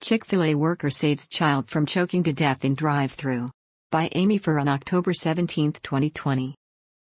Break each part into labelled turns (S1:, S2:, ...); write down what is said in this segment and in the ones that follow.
S1: Chick-fil-A worker saves child from choking to death in drive-thru. By Amy Furr on October 17, 2020.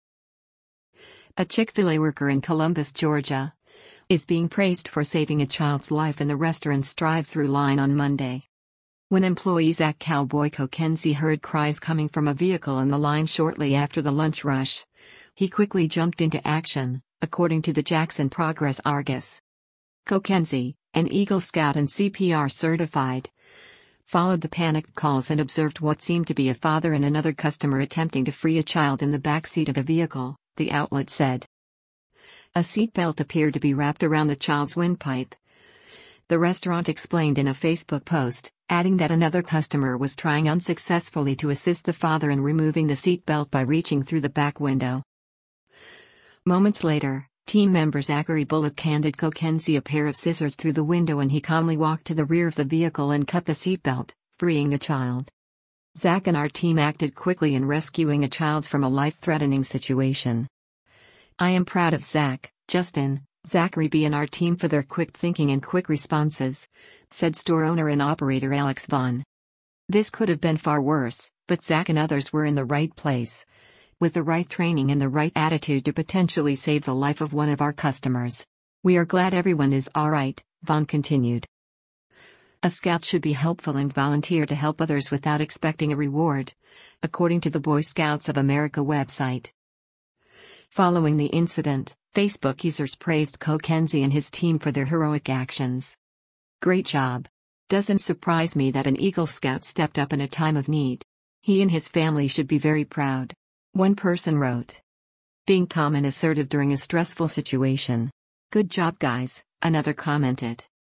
S1: A Chick-fil-A worker in Columbus, Georgia, is being praised for saving a child's life in the restaurant's drive-thru line on Monday. When employee Zach "Cowboy" Kokenzie heard cries coming from a vehicle in the line shortly after the lunch rush, he quickly jumped into action, according to the Jackson Progress-Argus. Kokenzie, an Eagle Scout and CPR certified, followed the panicked calls and observed what seemed to be a father and another customer attempting to free a child in the backseat of a vehicle, the outlet said. A seatbelt appeared to be wrapped around the child's windpipe. The restaurant explained in a Facebook post, adding that another customer was trying unsuccessfully to assist the father in removing the seatbelt by reaching through the back window. Moments later, team member Zachary Bullock handed Kokenzie a pair of scissors through the window and he calmly walked to the rear of the vehicle and cut the seatbelt, freeing the child. Zach and our team acted quickly in rescuing a child from a life-threatening situation. I am proud of Zach, Justin, Zachary B. and our team for their quick thinking and quick responses, said store owner and operator Alex Vaughn. This could have been far worse, but Zach and others were in the right place, with the right training and the right attitude to potentially save the life of one of our customers. We are glad everyone is all right, Vaughn continued. A scout should be helpful and volunteer to help others without expecting a reward, according to the Boy Scouts of America website. Following the incident, Facebook users praised Kokenzie and his team for their heroic actions. Great job. Doesn't surprise me that an Eagle Scout stepped up in a time of need. He and his family should be very proud. One person wrote. Being calm and assertive during a stressful situation. Good job, guys, another commented.